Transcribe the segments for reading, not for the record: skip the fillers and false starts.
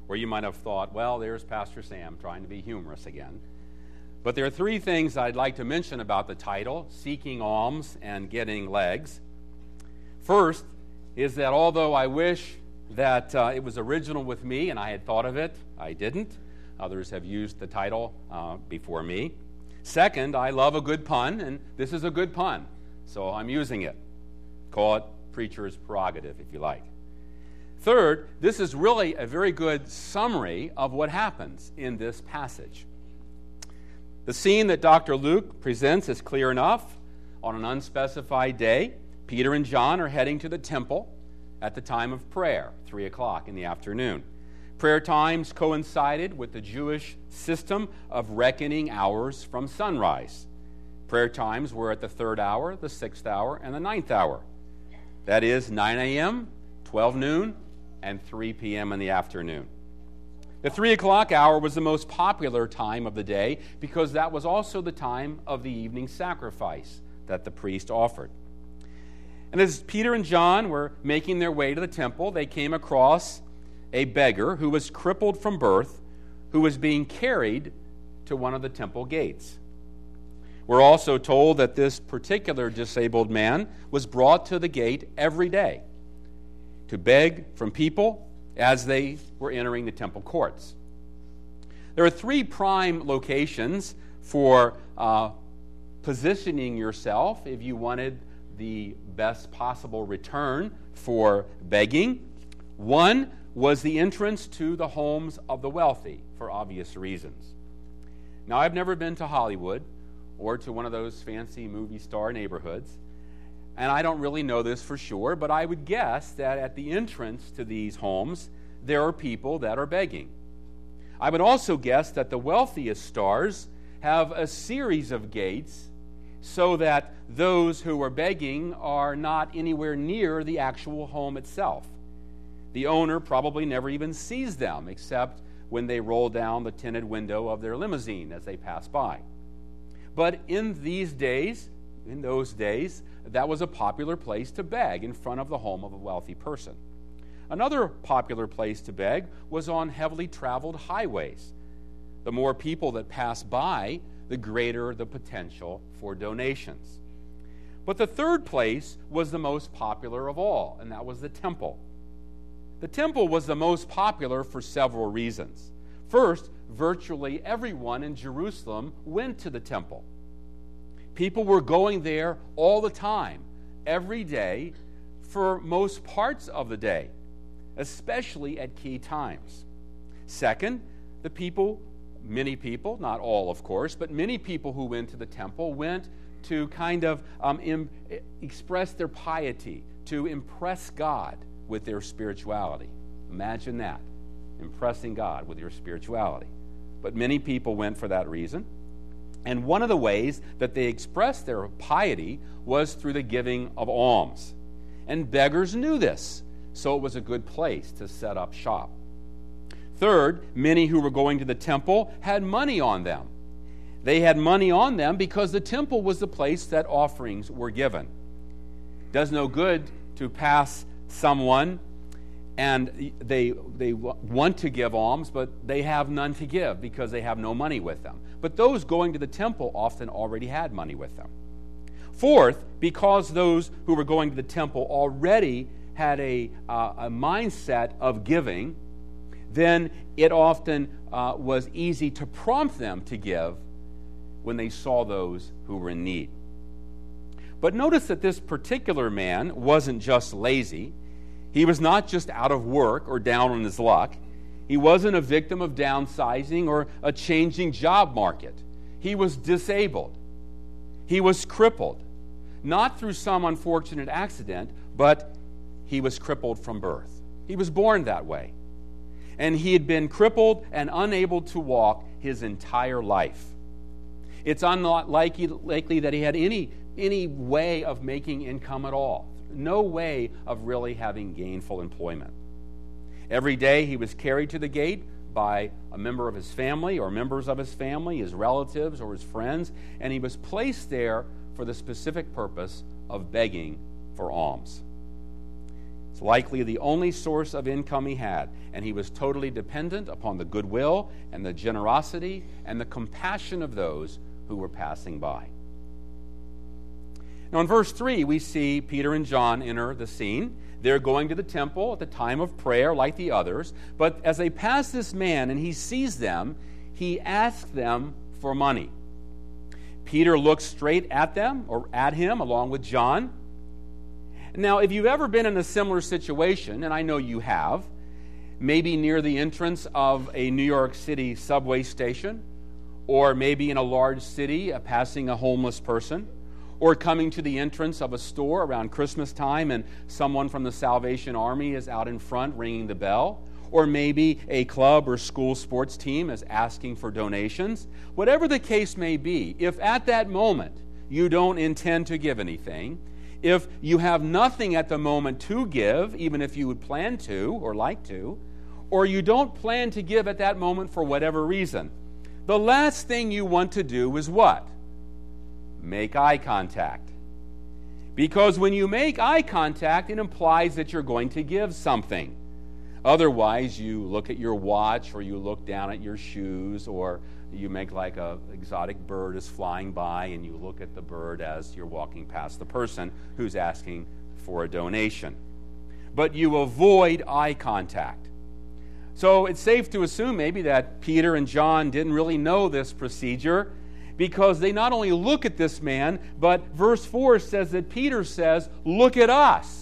where you might have thought, well, there's Pastor Sam trying to be humorous again. But there are three things I'd like to mention about the title, Seeking Alms and Getting Legs. First is that although I wish that it was original with me and I had thought of it, I didn't. Others have used the title before me. Second, I love a good pun, and this is a good pun, so I'm using it. Call it preacher's prerogative, if you like. Third, this is really a very good summary of what happens in this passage. The scene that Dr. Luke presents is clear enough. On an unspecified day, Peter and John are heading to the temple at the time of prayer, 3 o'clock in the afternoon. Prayer times coincided with the Jewish system of reckoning hours from sunrise. Prayer times were at the 3rd hour, the 6th hour, and the 9th hour. That is 9 a.m., 12 noon, and 3 p.m. in the afternoon. The 3 o'clock hour was the most popular time of the day because that was also the time of the evening sacrifice that the priest offered. And as Peter and John were making their way to the temple, they came across a beggar who was crippled from birth, who was being carried to one of the temple gates. We're also told that this particular disabled man was brought to the gate every day to beg from people as they were entering the temple courts. There are three prime locations for positioning yourself if you wanted the best possible return for begging. One was the entrance to the homes of the wealthy, for obvious reasons. Now, I've never been to Hollywood or to one of those fancy movie star neighborhoods, and I don't really know this for sure, but I would guess that at the entrance to these homes, there are people that are begging. I would also guess that the wealthiest stars have a series of gates so that those who are begging are not anywhere near the actual home itself. The owner probably never even sees them except when they roll down the tinted window of their limousine as they pass by. But in those days, that was a popular place to beg in front of the home of a wealthy person. Another popular place to beg was on heavily traveled highways. The more people that pass by, the greater the potential for donations. But the third place was the most popular of all, and that was the temple. The temple was the most popular for several reasons. First, virtually everyone in Jerusalem went to the temple. People were going there all the time, every day, for most parts of the day, especially at key times. Second, many people, not all of course, but many people who went to the temple went to kind of express their piety, to impress God with their spirituality. Imagine that, impressing God with your spirituality. But many people went for that reason. And one of the ways that they expressed their piety was through the giving of alms. And beggars knew this, so it was a good place to set up shop. Third, many who were going to the temple had money on them. They had money on them because the temple was the place that offerings were given. It does no good to pass someone and they want to give alms, but they have none to give because they have no money with them. But those going to the temple often already had money with them. Fourth, because those who were going to the temple already had a mindset of giving, then it often was easy to prompt them to give when they saw those who were in need. But notice that this particular man wasn't just lazy. He was not just out of work or down on his luck. He wasn't a victim of downsizing or a changing job market. He was disabled. He was crippled. Not through some unfortunate accident, but he was crippled from birth. He was born that way. And he had been crippled and unable to walk his entire life. It's unlikely that he had any way of making income at all. No way of really having gainful employment. Every day he was carried to the gate by a member of his family or members of his family, his relatives or his friends, and he was placed there for the specific purpose of begging for alms. It's likely the only source of income he had, and he was totally dependent upon the goodwill and the generosity and the compassion of those who were passing by. Now in verse 3, we see Peter and John enter the scene. They're going to the temple at the time of prayer like the others, but as they pass this man and he sees them, he asks them for money. Peter looks straight at them, or at him, along with John. Now, if you've ever been in a similar situation, and I know you have, maybe near the entrance of a New York City subway station, or maybe in a large city passing a homeless person, or coming to the entrance of a store around Christmas time and someone from the Salvation Army is out in front ringing the bell, or maybe a club or school sports team is asking for donations. Whatever the case may be, if at that moment you don't intend to give anything, if you have nothing at the moment to give, even if you would plan to or like to, or you don't plan to give at that moment for whatever reason, the last thing you want to do is what? Make eye contact. Because when you make eye contact, it implies that you're going to give something. Otherwise, you look at your watch, or you look down at your shoes, or you make like an exotic bird is flying by and you look at the bird as you're walking past the person who's asking for a donation. But you avoid eye contact. So it's safe to assume maybe that Peter and John didn't really know this procedure, because they not only look at this man, but verse 4 says that Peter says, "Look at us."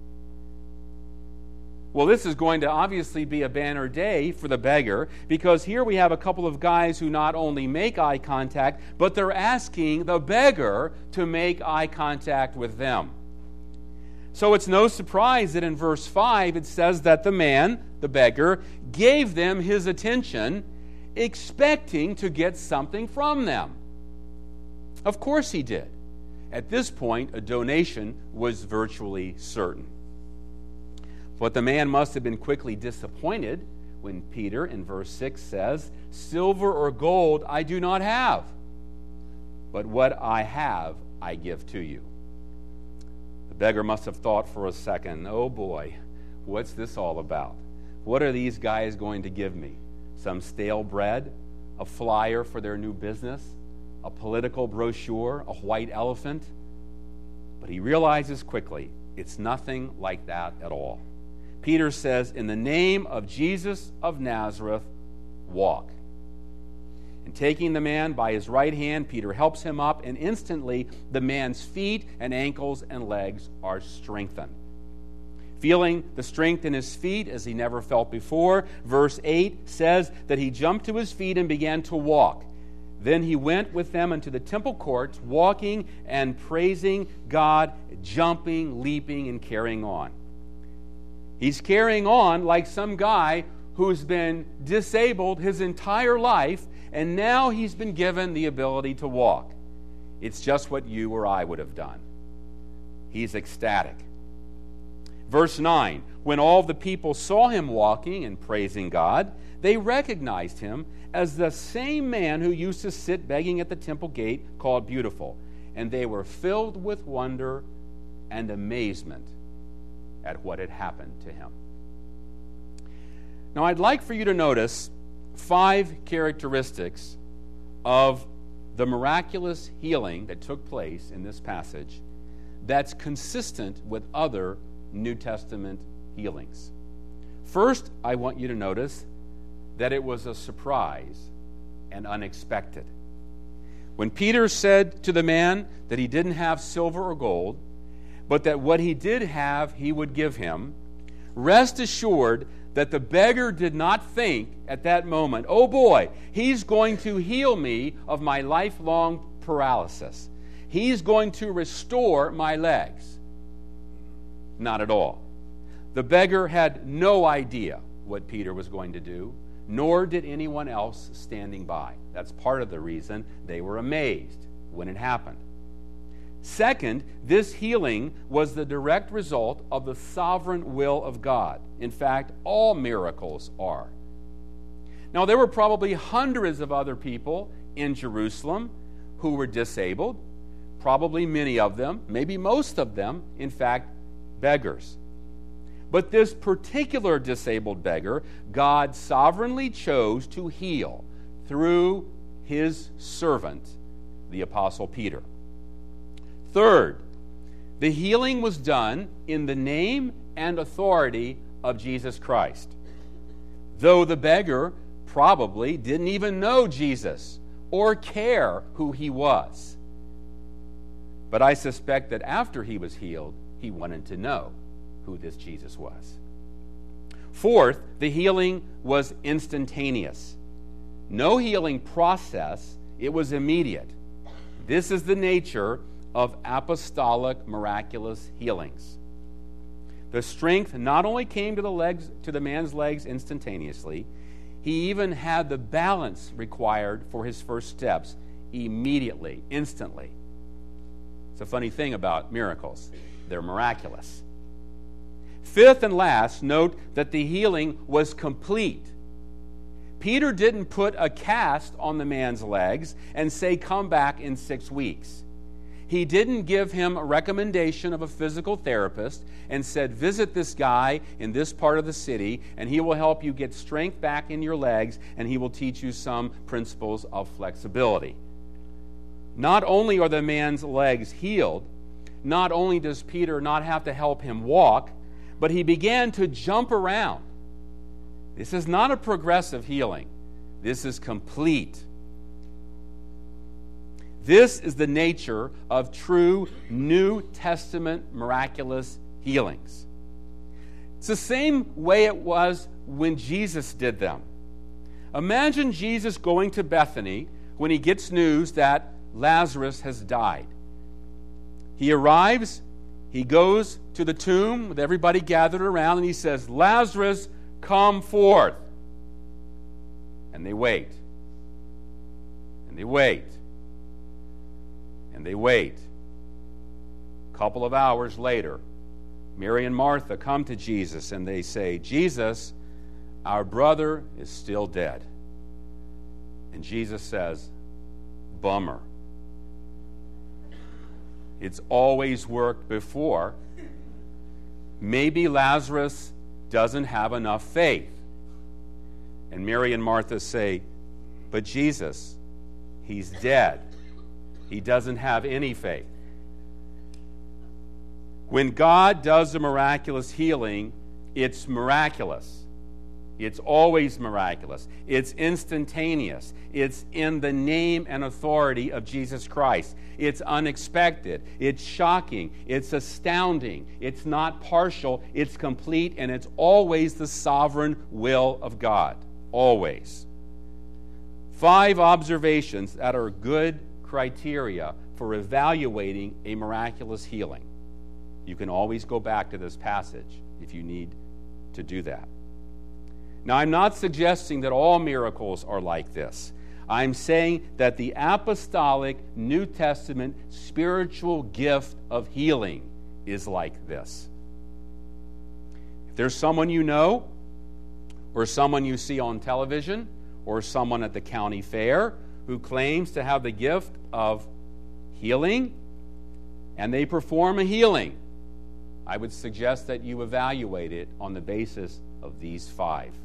Well, this is going to obviously be a banner day for the beggar, because here we have a couple of guys who not only make eye contact, but they're asking the beggar to make eye contact with them. So it's no surprise that in verse 5 it says that the man, the beggar, gave them his attention, expecting to get something from them. Of course he did. At this point, a donation was virtually certain. But the man must have been quickly disappointed when Peter, in verse 6, says, "Silver or gold I do not have, but what I have I give to you." The beggar must have thought for a second, "Oh boy, what's this all about? What are these guys going to give me? Some stale bread? A flyer for their new business? A political brochure? A white elephant?" But he realizes quickly it's nothing like that at all. Peter says, "In the name of Jesus of Nazareth, walk." And taking the man by his right hand, Peter helps him up, and instantly the man's feet and ankles and legs are strengthened. Feeling the strength in his feet as he never felt before, verse 8 says that he jumped to his feet and began to walk. Then he went with them into the temple courts, walking and praising God, jumping, leaping, and carrying on. He's carrying on like some guy who's been disabled his entire life, and now he's been given the ability to walk. It's just what you or I would have done. He's ecstatic. Verse 9, when all the people saw him walking and praising God, they recognized him as the same man who used to sit begging at the temple gate called Beautiful, and they were filled with wonder and amazement at what had happened to him. Now, I'd like for you to notice 5 characteristics of the miraculous healing that took place in this passage that's consistent with other New Testament healings. First, I want you to notice that it was a surprise and unexpected. When Peter said to the man that he didn't have silver or gold, but that what he did have he would give him, rest assured that the beggar did not think at that moment, "Oh boy, he's going to heal me of my lifelong paralysis. He's going to restore my legs." Not at all. The beggar had no idea what Peter was going to do, nor did anyone else standing by. That's part of the reason they were amazed when it happened. Second, this healing was the direct result of the sovereign will of God. In fact, all miracles are. Now, there were probably hundreds of other people in Jerusalem who were disabled, probably many of them, maybe most of them, in fact, beggars. But this particular disabled beggar, God sovereignly chose to heal through his servant, the Apostle Peter. Third, the healing was done in the name and authority of Jesus Christ, though the beggar probably didn't even know Jesus or care who he was. But I suspect that after he was healed, he wanted to know who this Jesus was. Fourth, the healing was instantaneous. No healing process, it was immediate. This is the nature of apostolic miraculous healings. The strength not only came to the man's legs instantaneously, he even had the balance required for his first steps immediately, instantly. It's a funny thing about miracles. They're miraculous. Fifth and last, note that the healing was complete. Peter didn't put a cast on the man's legs and say, "Come back in 6 weeks." He didn't give him a recommendation of a physical therapist and said, "Visit this guy in this part of the city, and he will help you get strength back in your legs, and he will teach you some principles of flexibility." Not only are the man's legs healed, not only does Peter not have to help him walk, but he began to jump around. This is not a progressive healing. This is complete. This is the nature of true New Testament miraculous healings. It's the same way it was when Jesus did them. Imagine Jesus going to Bethany when he gets news that Lazarus has died. He arrives, he goes to the tomb with everybody gathered around, and he says, "Lazarus, come forth." And they wait. And they wait. And they wait. A couple of hours later, Mary and Martha come to Jesus and they say, "Jesus, our brother is still dead." And Jesus says, "Bummer. It's always worked before. Maybe Lazarus doesn't have enough faith." And Mary and Martha say, "But Jesus, he's dead. He doesn't have any faith." When God does a miraculous healing, it's miraculous. It's always miraculous. It's instantaneous. It's in the name and authority of Jesus Christ. It's unexpected. It's shocking. It's astounding. It's not partial. It's complete, and it's always the sovereign will of God. Always. 5 observations that are good criteria for evaluating a miraculous healing. You can always go back to this passage if you need to do that. Now, I'm not suggesting that all miracles are like this. I'm saying that the apostolic New Testament spiritual gift of healing is like this. If there's someone you know, or someone you see on television, or someone at the county fair who claims to have the gift of healing, and they perform a healing, I would suggest that you evaluate it on the basis of these 5.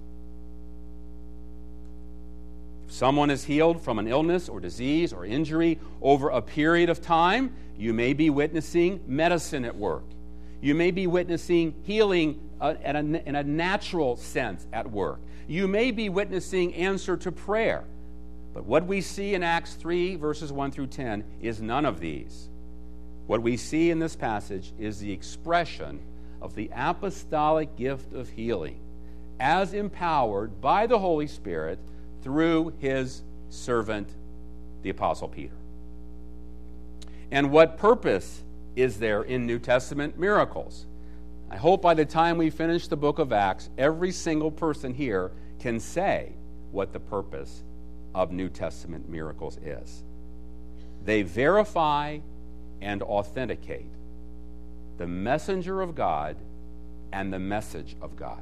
If someone is healed from an illness or disease or injury over a period of time, you may be witnessing medicine at work. You may be witnessing healing in a natural sense at work. You may be witnessing answer to prayer. But what we see in Acts 3, verses 1 through 10, is none of these. What we see in this passage is the expression of the apostolic gift of healing, as empowered by the Holy Spirit through his servant, the Apostle Peter. And what purpose is there in New Testament miracles? I hope by the time we finish the book of Acts, every single person here can say what the purpose of New Testament miracles is. They verify and authenticate the messenger of God and the message of God.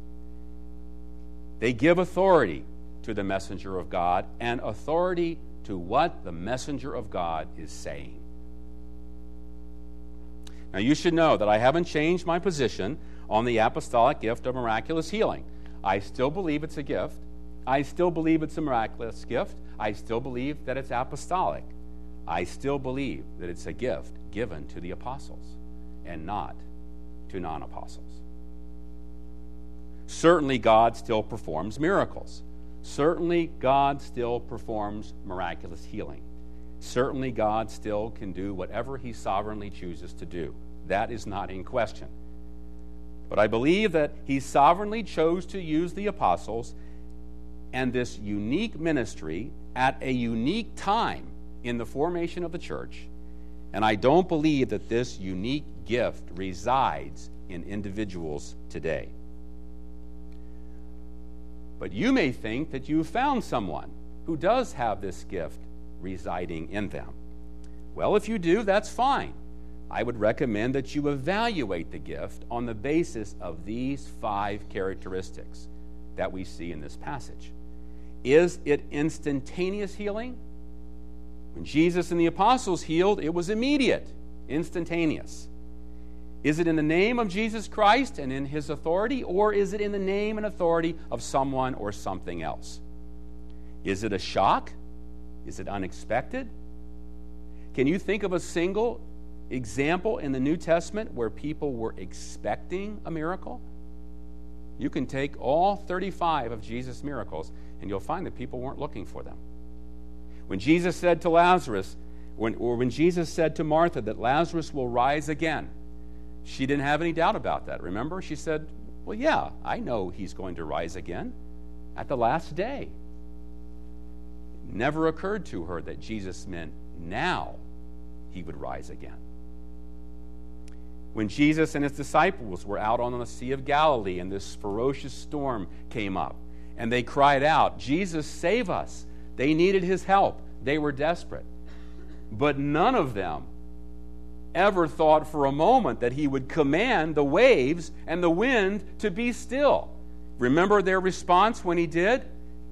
They give authority to the messenger of God and authority to what the messenger of God is saying. Now, you should know that I haven't changed my position on the apostolic gift of miraculous healing. I still believe it's a gift. I still believe it's a miraculous gift. I still believe that it's apostolic. I still believe that it's a gift given to the apostles and not to non-apostles. Certainly, God still performs miracles. Certainly, God still performs miraculous healing. Certainly, God still can do whatever he sovereignly chooses to do. That is not in question. But I believe that he sovereignly chose to use the apostles and this unique ministry at a unique time in the formation of the church. And I don't believe that this unique gift resides in individuals today. But you may think that you've found someone who does have this gift residing in them. Well, if you do, that's fine. I would recommend that you evaluate the gift on the basis of these 5 characteristics that we see in this passage. Is it instantaneous healing? When Jesus and the apostles healed, it was immediate, instantaneous. Is it in the name of Jesus Christ and in his authority, or is it in the name and authority of someone or something else? Is it a shock? Is it unexpected? Can you think of a single example in the New Testament where people were expecting a miracle? You can take all 35 of Jesus' miracles, and you'll find that people weren't looking for them. When Jesus said to Lazarus, when Jesus said to Martha that Lazarus will rise again, she didn't have any doubt about that. Remember? She said, well, yeah, I know he's going to rise again at the last day. It never occurred to her that Jesus meant now he would rise again. When Jesus and his disciples were out on the Sea of Galilee and this ferocious storm came up, and they cried out, Jesus, save us. They needed his help. They were desperate. But none of them ever thought for a moment that he would command the waves and the wind to be still. Remember their response when he did?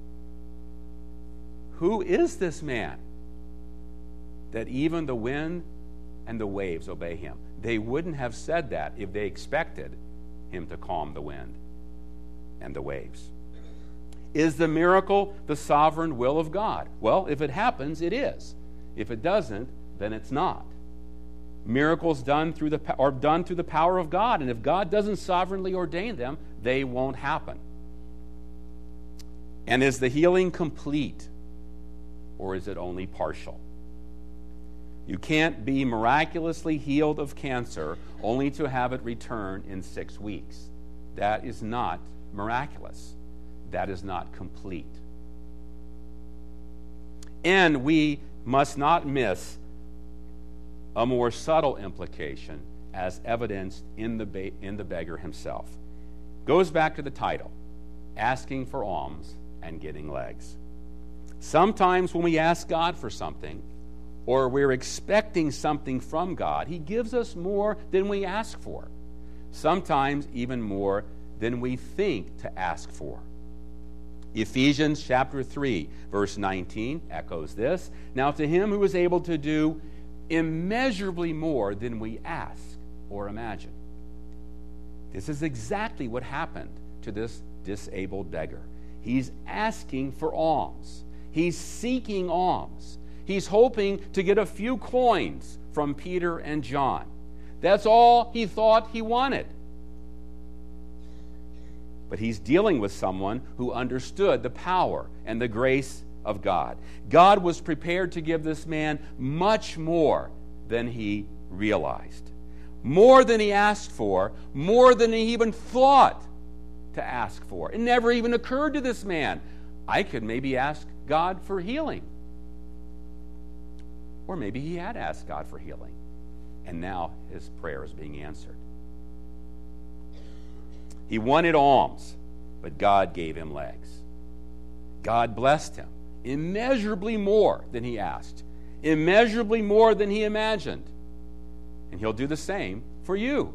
Who is this man that even the wind and the waves obey him? They wouldn't have said that if they expected him to calm the wind and the waves. Is the miracle the sovereign will of God? Well, if it happens, it is. If it doesn't, then it's not. Miracles are done through the power of God, and if God doesn't sovereignly ordain them, they won't happen. And is the healing complete, or is it only partial? You can't be miraculously healed of cancer only to have it return in 6 weeks. That is not miraculous. That is not complete. And we must not miss a more subtle implication as evidenced in the beggar himself. Goes back to the title, asking for alms and getting legs. Sometimes when we ask God for something, or we're expecting something from God, he gives us more than we ask for. Sometimes even more than we think to ask for. Ephesians chapter 3, verse 19 echoes this. Now to him who is able to do immeasurably more than we ask or imagine. This is exactly what happened to this disabled beggar. He's asking for alms. He's seeking alms. He's hoping to get a few coins from Peter and John. That's all he thought he wanted. But he's dealing with someone who understood the power and the grace of God. God was prepared to give this man much more than he realized. More than he asked for, more than he even thought to ask for. It never even occurred to this man, I could maybe ask God for healing. Or maybe he had asked God for healing, and now his prayer is being answered. He wanted alms, but God gave him legs. God blessed him immeasurably more than he asked, immeasurably more than he imagined. And he'll do the same for you.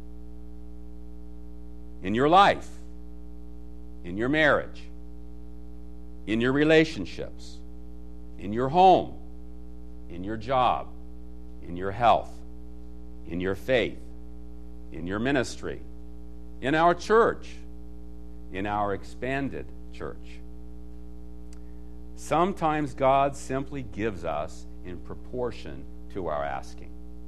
In your life, in your marriage, in your relationships, in your home, in your job, in your health, in your faith, in your ministry, in our church, in our expanded church. Sometimes God simply gives us in proportion to our asking.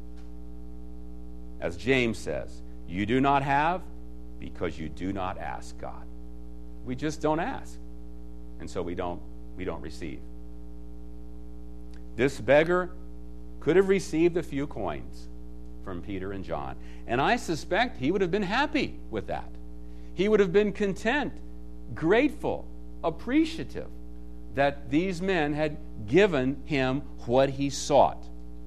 As James says, you do not have because you do not ask God. We just don't ask, and so we don't receive. This beggar could have received a few coins from Peter and John, and I suspect he would have been happy with that. He would have been content, grateful, appreciative that these men had given him what he sought.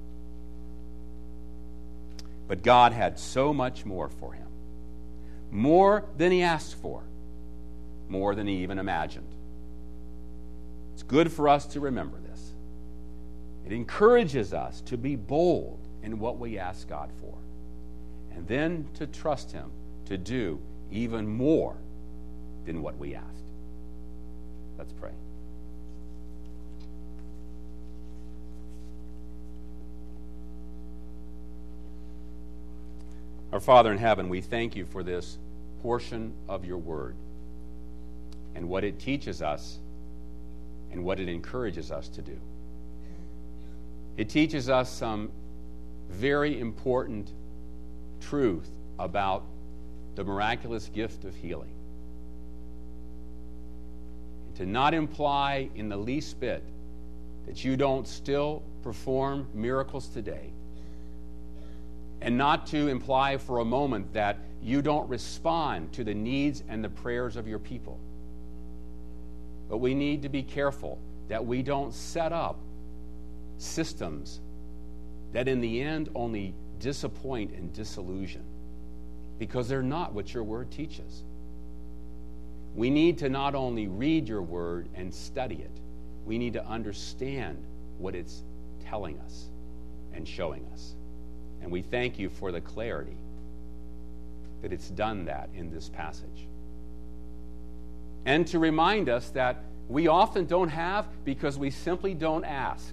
But God had so much more for him, more than he asked for, more than he even imagined. It's good for us to remember this. It encourages us to be bold in what we ask God for, and then to trust him to do even more than what we asked. Let's pray. Our Father in heaven, we thank you for this portion of your word and what it teaches us and what it encourages us to do. It teaches us some very important truth about the miraculous gift of healing. And to not imply in the least bit that you don't still perform miracles today, and not to imply for a moment that you don't respond to the needs and the prayers of your people. But we need to be careful that we don't set up systems that in the end only disappoint and disillusion, because they're not what your word teaches. We need to not only read your word and study it, we need to understand what it's telling us and showing us. And we thank you for the clarity that it's done that in this passage. And to remind us that we often don't have because we simply don't ask.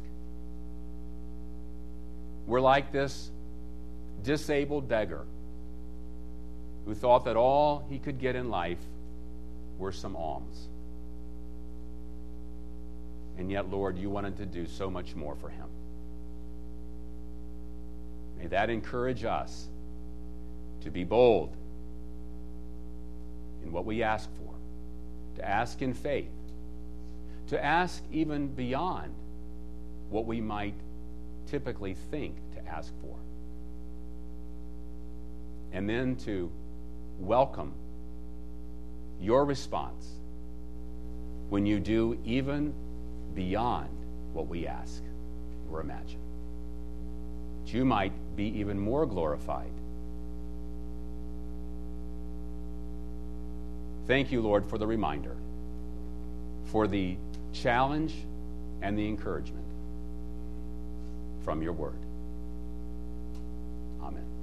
We're like this disabled beggar who thought that all he could get in life were some alms. And yet, Lord, you wanted to do so much more for him. May that encourage us to be bold in what we ask for, to ask in faith, to ask even beyond what we might typically think to ask for, and then to welcome your response when you do even beyond what we ask or imagine. That you might be even more glorified. Thank you, Lord, for the reminder, for the challenge and the encouragement from your word. Amen.